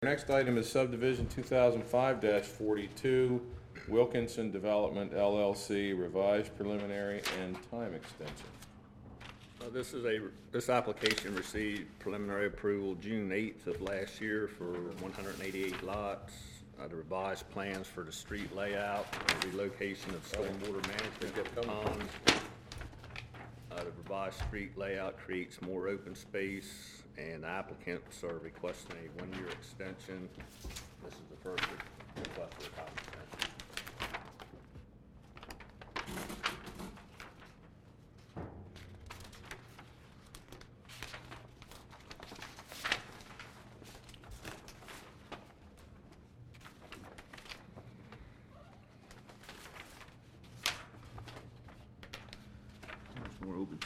Next item is subdivision 2005-42, Wilkinson Development LLC, revised preliminary and time extension. This application received preliminary approval June 8th of last year for 188 lots. The revised plans for the street layout, relocation of stormwater management ponds. The revised street layout creates more open space, and the applicants are requesting a one-year extension. This is the first request for a time extension. More open space.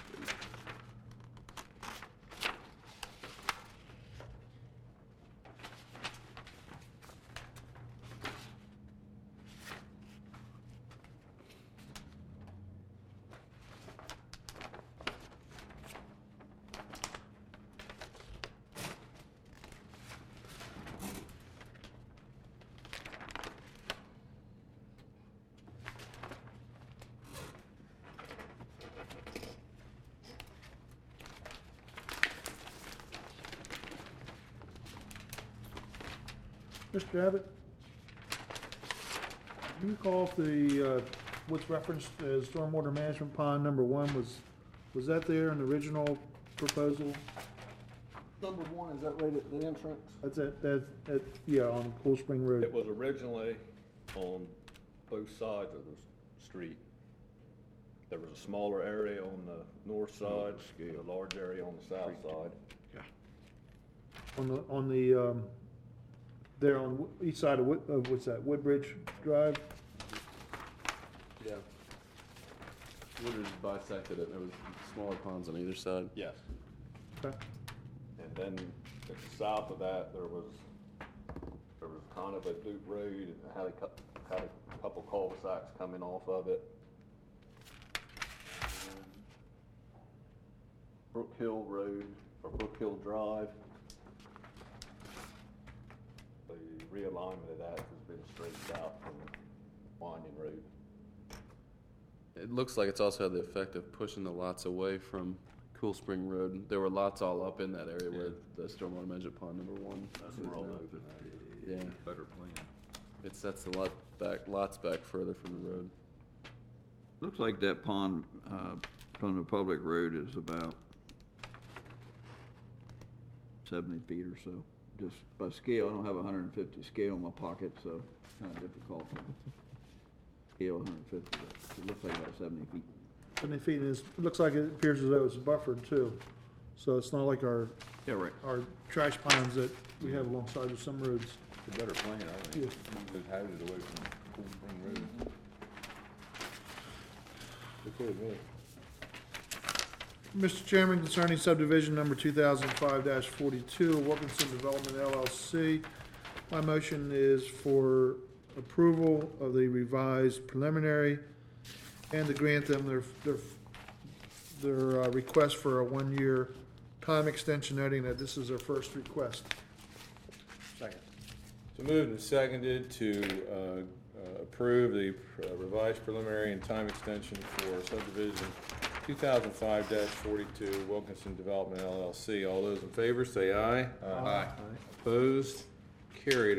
Mr. Abbott, do you recall if the, what's referenced as stormwater management pond number one, was that there in the original proposal? Number one, is that right at the entrance? That's yeah, on Cool Spring Road. It was originally on both sides of the street. There was a smaller area on the north side, a large area on the south side. On the, there on each side of what's that, Woodbridge Drive? Yeah. Woodridge bisected it. There was smaller ponds on either side. Yes. Okay. And then to the south of that, there was kind of a loop road, and it had a couple cul-de-sacs coming off of it. And Brook Hill Road, or Brook Hill Drive. The realignment of that has been straightened out from Winding Road. It looks like it's also had the effect of pushing the lots away from Cool Spring Road. There were lots all up in that area where the stormwater management pond number one. That's is where all now. those Yeah. Better plan. It sets the lots back further from the road. Looks like that pond from the public road is about 70 feet or so. Just by scale, I don't have 150 scale in my pocket, so it's kind of difficult to scale 150. But it looks like about 70 feet. 70 feet, and it looks like it appears as though it's buffered too. So it's not like our Yeah, right. trash ponds that we have alongside of some roads. It's a better plan, I think. Yeah. Move those houses away from Cool Spring Road. Okay, good. Mr. Chairman, concerning subdivision number 2005-42, Wilkinson Development LLC, my motion is for approval of the revised preliminary and to grant them their request for a one-year time extension, noting that this is their first request. Second. So moved and seconded to approve the revised preliminary and time extension for subdivision 2005-42, Wilkinson Development LLC. All those in favor say aye. Aye. Opposed? Carried.